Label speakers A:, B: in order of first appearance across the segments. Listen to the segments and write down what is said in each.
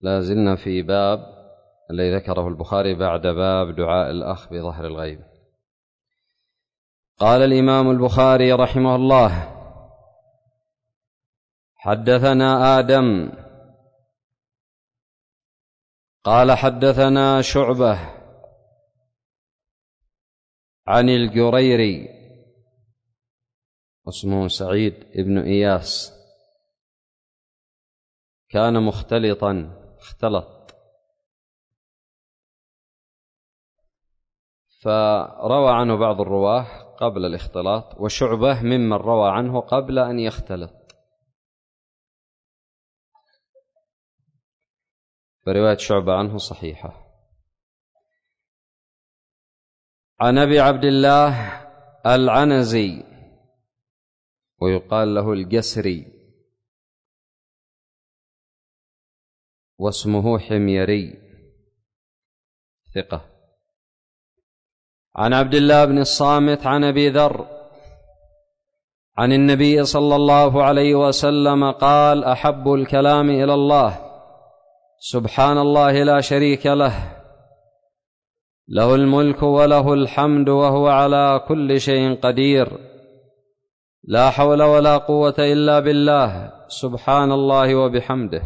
A: لا زلنا في باب الذي ذكره البخاري بعد باب دعاء الأخ بظهر الغيب. قال الإمام البخاري رحمه الله: حدثنا آدم قال حدثنا شعبة عن الجريري اسمه سعيد ابن إياس، كان مختلطا اختلط، فروى عنه بعض الرواه قبل الاختلاط، وشعبة ممن روى عنه قبل أن يختلط، فرواية شعبة عنه صحيحة. عن أبي عبد الله العنزي ويقال له الجسري واسمه حميري، ثقة. عن عبد الله بن الصامت عن أبي ذر عن النبي صلى الله عليه وسلم قال: أحب الكلام إلى الله سبحان الله لا شريك له، له الملك وله الحمد وهو على كل شيء قدير، لا حول ولا قوة إلا بالله، سبحان الله وبحمده.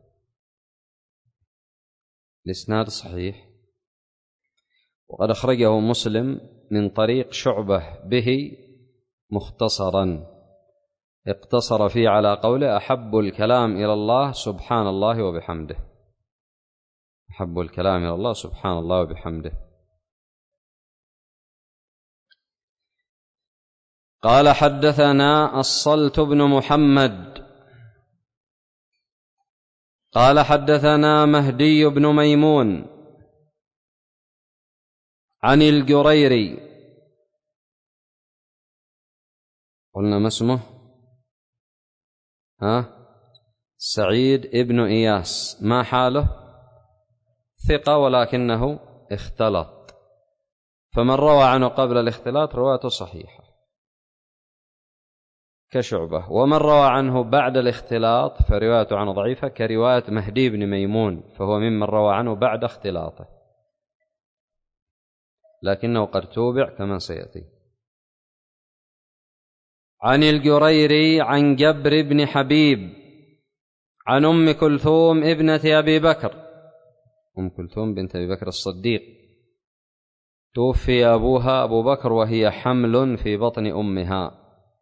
A: الإسناد صحيح، وقد أخرجه مسلم من طريق شعبة به مختصرا، اقتصر فيه على قوله: أحب الكلام إلى الله سبحان الله وبحمده، أحب الكلام إلى الله سبحان الله وبحمده. قال: حدثنا الصلت بن محمد قال حدثنا مهدي بن ميمون عن الجريري، قلنا ما اسمه؟ سعيد ابن إياس، ما حاله؟ ثقة ولكنه اختلط، فمن روى عنه قبل الاختلاط روايته صحيحة كشعبة، ومن روى عنه بعد الاختلاط فروايته عنه ضعيفة كرواية مهدي بن ميمون، فهو ممن روى عنه بعد اختلاطه لكنه قد توبع كما سيأتي. عن الجريري عن جبر بن حبيب عن أم كلثوم ابنة أبي بكر، أم كلثوم بنت أبي بكر الصديق، توفي أبوها أبو بكر وهي حمل في بطن أمها،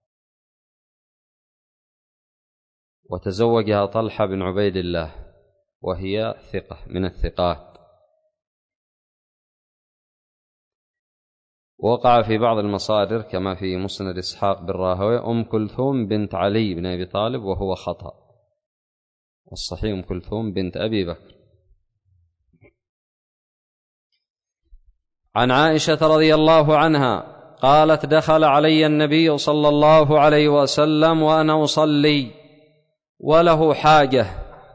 A: وتزوجها طلحة بن عبيد الله وهي ثقة من الثقات. وقع في بعض المصادر كما في مسند إسحاق بن راهويه أم كلثوم بنت علي بن أبي طالب، وهو خطأ، والصحيح أم كلثوم بنت أبي بكر. عن عائشة رضي الله عنها قالت: دخل علي النبي صلى الله عليه وسلم وأنا أصلي وله حاجة،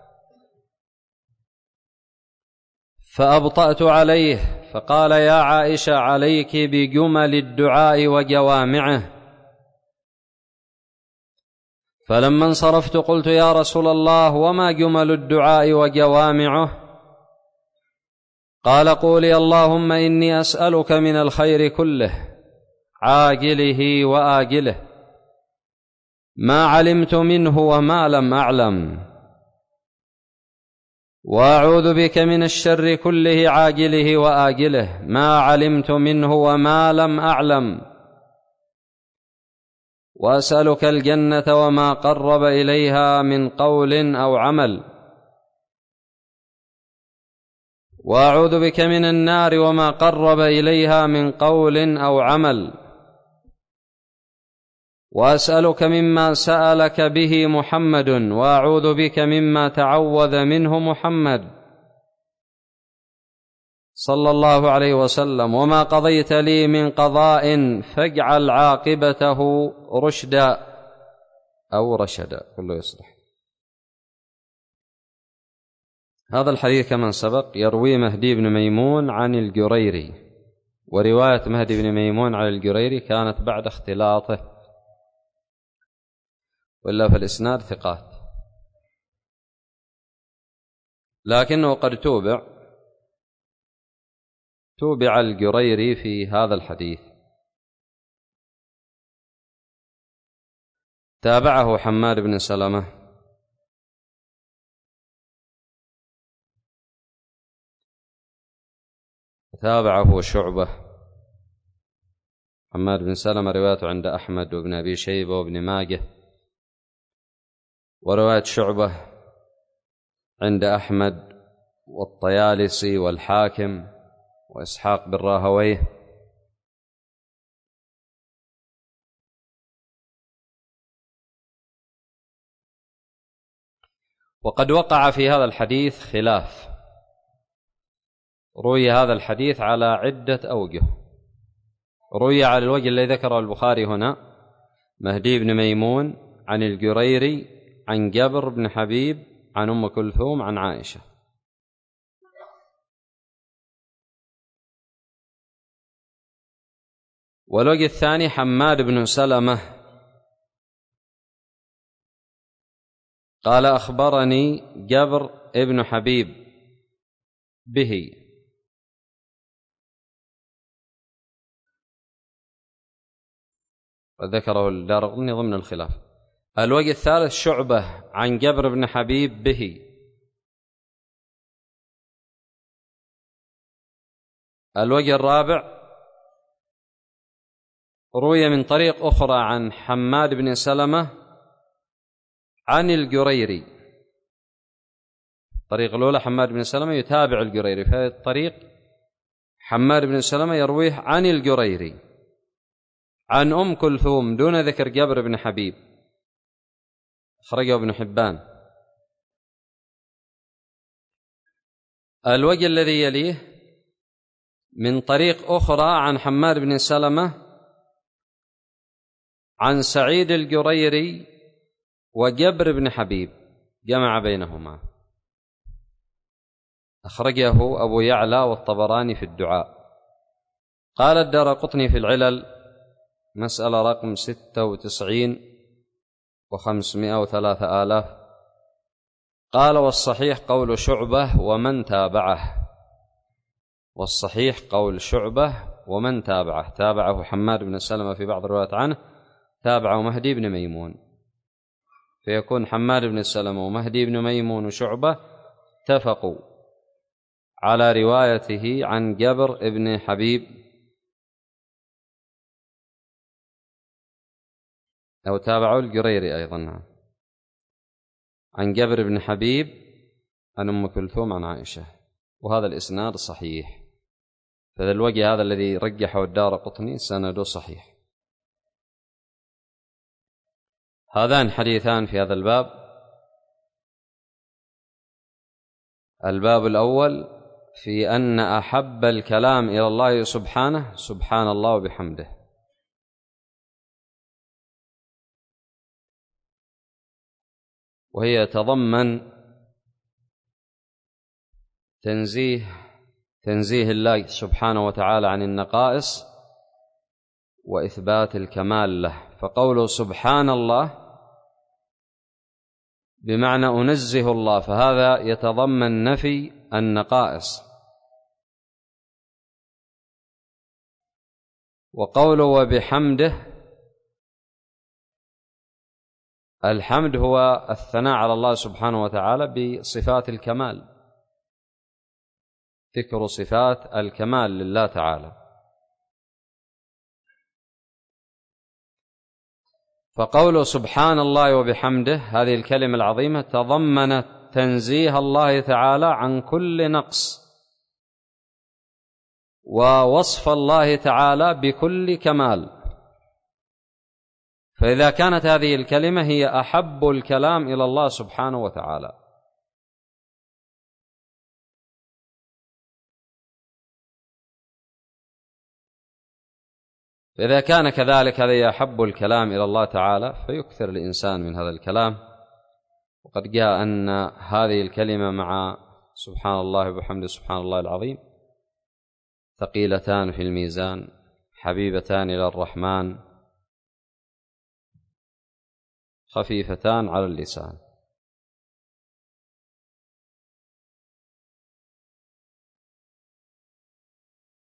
A: فأبطأت عليه فقال: يا عائشة عليك بجمل الدعاء وجوامعه. فلما انصرفت قلت: يا رسول الله وما جمل الدعاء وجوامعه؟ قال: قولي اللهم إني أسألك من الخير كله عاجله وآجله ما علمت منه وما لم أعلم، وأعوذ بك من الشر كله عاجله وآجله ما علمت منه وما لم أعلم، وأسألك الجنة وما قرب إليها من قول أو عمل، وأعوذ بك من النار وما قرب إليها من قول أو عمل، وأسألك مما سألك به محمد، وأعوذ بك مما تعوذ منه محمد صلى الله عليه وسلم، وما قضيت لي من قضاء فاجعل عاقبته رشدا أو رشدا، كله يصلح. هذا الحديث كما سبق يروي مهدي بن ميمون عن الجريري، ورواية مهدي بن ميمون عن الجريري كانت بعد اختلاطه، وإلا في الإسناد ثقات. لكنه قد توبع الجريري في هذا الحديث. تابعه حماد بن سلمة، تابعه شعبة. حماد بن سلمة روايته عند أحمد وابن أبي شيبة وابن ماجه، ورواية شعبة عند أحمد والطيالسي والحاكم وإسحاق بن راهويه. وقد وقع في هذا الحديث خلاف، روي هذا الحديث على عدة أوجه. روي على الوجه الذي ذكره البخاري هنا، مهدي بن ميمون عن الجريري عن جبر بن حبيب عن أم كلثوم عن عائشة. والوجه الثاني حماد بن سلمة قال أخبرني جبر بن حبيب به، وذكره الدارقطني ضمن الخلاف. الوجه الثالث شعبة عن جبر بن حبيب به. الوجه الرابع روي من طريق أخرى عن حماد بن سلمة عن الجريري. الطريق الأولى حماد بن سلمة يتابع الجريري، في الطريق حماد بن سلمة يرويه عن الجريري عن أم كلثوم دون ذكر جبر بن حبيب، أخرجه ابن حبان. الوجه الذي يليه من طريق أخرى عن حماد بن سلمة عن سعيد الجريري وجبر بن حبيب، جمع بينهما، أخرجه أبو يعلى والطبراني في الدعاء. قال الدارقطني في العلل مسألة رقم 96 و503,000. قال والصحيح قول شعبة ومن تابعه، والصحيح قول شعبة ومن تابعه، تابعه حماد بن سلمة في بعض الروايات عنه، تابعه مهدي بن ميمون، فيكون حماد بن سلمة ومهدي بن ميمون وشعبة اتفقوا على روايته عن جبر بن حبيب، أو تابعوا الجريري أيضا عن جبر بن حبيب عن أم كلثوم عن عائشة، وهذا الإسناد صحيح. فذا الوجه هذا الذي رجحه الدارقطني سنده صحيح. هذان حديثان في هذا الباب. الباب الأول في أن أحب الكلام إلى الله سبحانه سبحان الله وبحمده، وهي يتضمن تنزيه الله سبحانه وتعالى عن النقائص وإثبات الكمال له. فقوله سبحان الله بمعنى أنزه الله، فهذا يتضمن نفي النقائص. وقوله وبحمده، الحمد هو الثناء على الله سبحانه وتعالى بصفات الكمال، ذكر صفات الكمال لله تعالى. فقوله سبحان الله وبحمده، هذه الكلمة العظيمة تضمنت تنزيه الله تعالى عن كل نقص، ووصف الله تعالى بكل كمال. فإذا كانت هذه الكلمة هي أحب الكلام إلى الله سبحانه وتعالى، فإذا كان كذلك هذا أحب الكلام إلى الله تعالى فيكثر الإنسان من هذا الكلام. وقد جاء أن هذه الكلمة مع سبحان الله وبحمده سبحان الله العظيم ثقيلتان في الميزان، حبيبتان إلى الرحمن، خفيفتان على اللسان.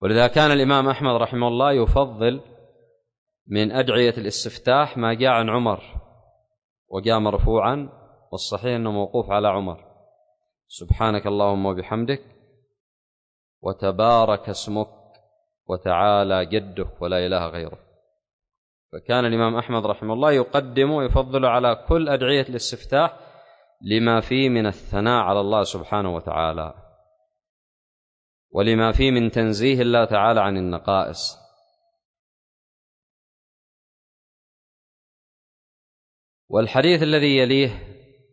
A: ولذا كان الإمام أحمد رحمه الله يفضل من أدعية الاستفتاح ما جاء عن عمر وجاء مرفوعا، والصحيح أنه موقوف على عمر: سبحانك اللهم وبحمدك وتبارك اسمك وتعالى جدك ولا إله غيرك. فكان الإمام أحمد رحمه الله يقدم ويفضل على كل أدعية الاستفتاح لما فيه من الثناء على الله سبحانه وتعالى، ولما فيه من تنزيه الله تعالى عن النقائص. والحديث الذي يليه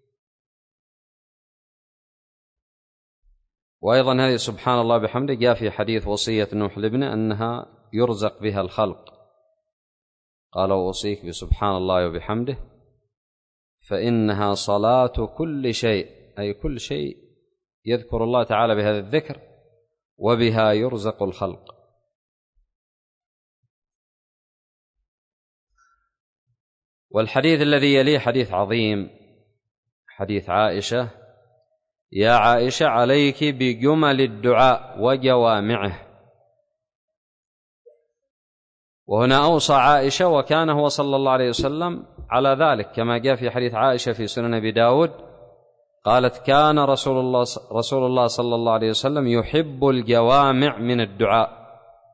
A: وأيضا هذه سبحان الله بحمده جاء في حديث وصية نوح لابنه أنها يرزق بها الخلق، قال: وأوصيك بسبحان الله وبحمده فإنها صلاة كل شيء، أي كل شيء يذكر الله تعالى بهذا الذكر وبها يرزق الخلق. والحديث الذي يليه حديث عظيم، حديث عائشة: يا عائشة عليك بجمل الدعاء وجوامعه. وهنا أوصى عائشة، وكان هو صلى الله عليه وسلم على ذلك، كما جاء في حديث عائشة في سنن أبي داود قالت: كان رسول الله صلى الله عليه وسلم يحب الجوامع من الدعاء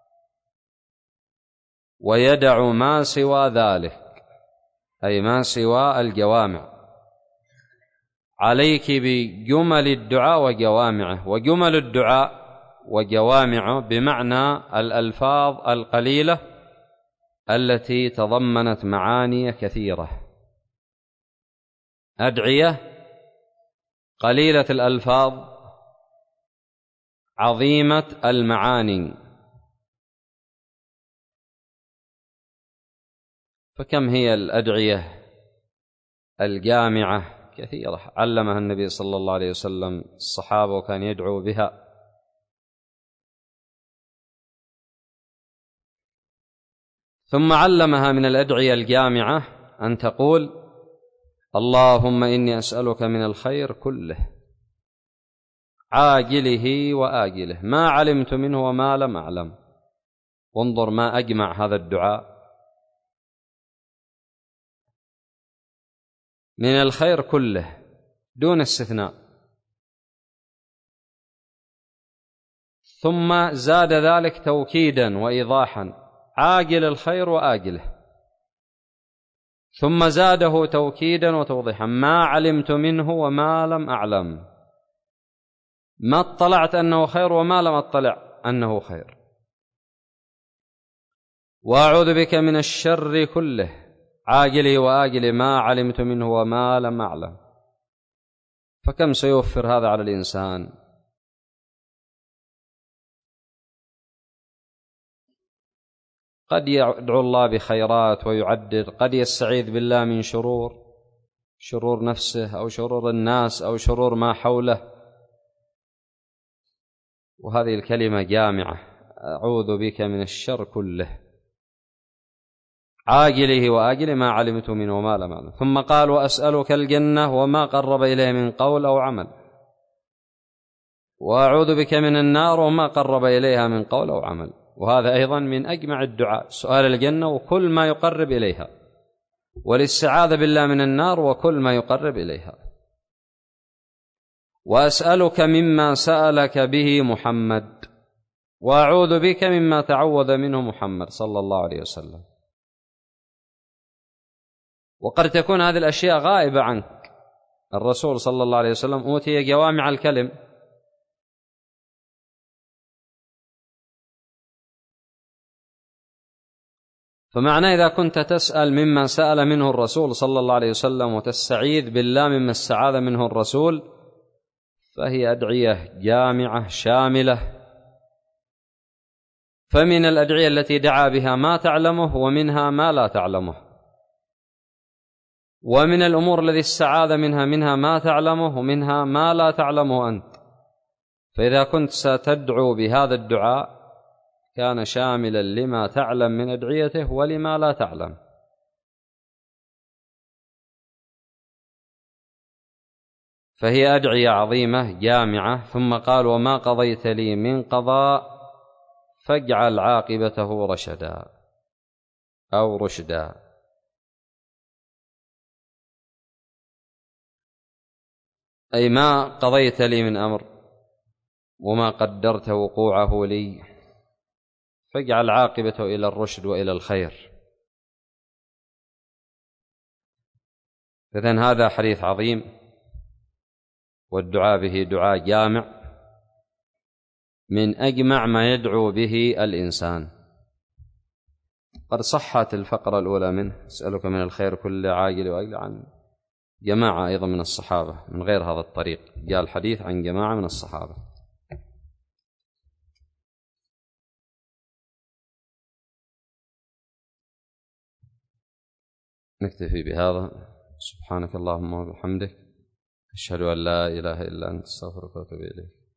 A: ويدع ما سوى ذلك، أي ما سوى الجوامع. عليك بجمل الدعاء وجوامعه. وجمل الدعاء وجوامعه بمعنى الألفاظ القليلة التي تضمنت معاني كثيرة. أدعية قليلة الألفاظ عظيمة المعاني. فكم هي الأدعية الجامعة؟ كثيرة، علمها النبي صلى الله عليه وسلم الصحابة وكان يدعو بها. ثم علمها من الأدعية الجامعة أن تقول: اللهم إني أسألك من الخير كله عاجله وآجله ما علمت منه وما لم أعلم. وانظر ما أجمع هذا الدعاء، من الخير كله دون استثناء. ثم زاد ذلك توكيدا وإيضاحا: عاجل الخير وآجله. ثم زاده توكيدا وتوضيحا: ما علمت منه وما لم أعلم، ما اطلعت أنه خير وما لم أطلع أنه خير. وأعوذ بك من الشر كله عاجله وآجله ما علمت منه وما لم أعلم. فكم سيوفر هذا على الإنسان؟ قد يدعو الله بخيرات ويعدد، قد يستعيذ بالله من شرور نفسه أو شرور الناس أو شرور ما حوله، وهذه الكلمة جامعة: أعوذ بك من الشر كله عاجله وآجله ما علمت منه وما لم أعلم. ثم قال: وأسألك الجنة وما قرب إليه من قول أو عمل، وأعوذ بك من النار وما قرب إليها من قول أو عمل. وهذا أيضا من أجمع الدعاء، سؤال الجنة وكل ما يقرب إليها، والاستعاذة بالله من النار وكل ما يقرب إليها. وأسألك مما سألك به محمد، وأعوذ بك مما تعوذ منه محمد صلى الله عليه وسلم. وقد تكون هذه الأشياء غائبة عنك. الرسول صلى الله عليه وسلم أوتي جوامع الكلم، فمعنى إذا كنت تسأل مما سأل منه الرسول صلى الله عليه وسلم وتستعيذ بالله مما استعاذ منه الرسول، فهي أدعية جامعة شاملة. فمن الأدعية التي دعا بها ما تعلمه ومنها ما لا تعلمه، ومن الأمور التي استعاذ منها ما تعلمه ومنها ما لا تعلمه أنت. فإذا كنت ستدعو بهذا الدعاء كان شاملا لما تعلم من أدعيته ولما لا تعلم. فهي أدعية عظيمة جامعة. ثم قال: وما قضيت لي من قضاء فاجعل عاقبته رشدا أو رشدا. أي ما قضيت لي من أمر وما قدرت وقوعه لي، فاجعل عاقبته إلى الرشد وإلى الخير. إذن هذا حديث عظيم، والدعاء به دعاء جامع من أجمع ما يدعو به الإنسان. قد صحت الفقرة الأولى منه: أسألك من الخير كل عاجل وآجل، عن جماعة أيضا من الصحابة من غير هذا الطريق، جاء الحديث عن جماعة من الصحابة. نكتفي بهذا. سبحانك اللهم وبحمدك، أشهد أن لا إله إلا أنت، أستغفرك وأتوب إليك.